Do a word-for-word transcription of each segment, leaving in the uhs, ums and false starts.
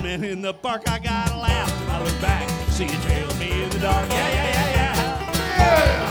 man in the park, I gotta laugh. I look back, see you trail me in the dark. Yeah, yeah, yeah, yeah. Yeah.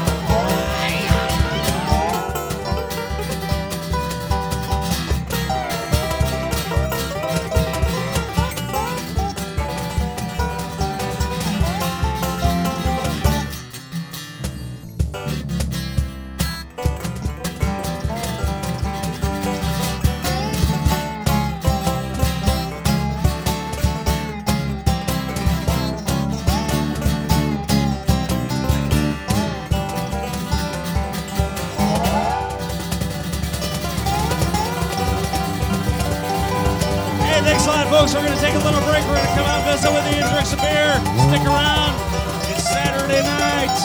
Thanks a lot, folks. We're going to take a little break. We're going to come out and visit with you and drink some beer. Stick around. It's Saturday night.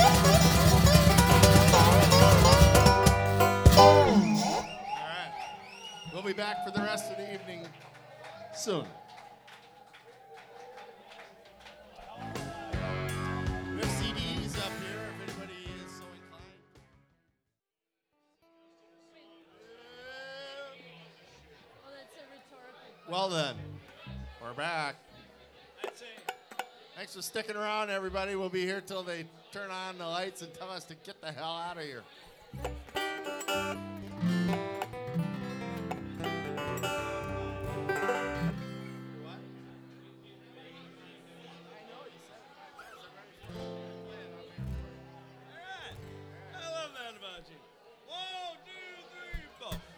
All right. We'll be back for the rest of the evening soon. We have C Ds up here if anybody is so inclined. Well then, we're back. Thanks for sticking around, everybody. We'll be here till they turn on the lights and tell us to get the hell out of here.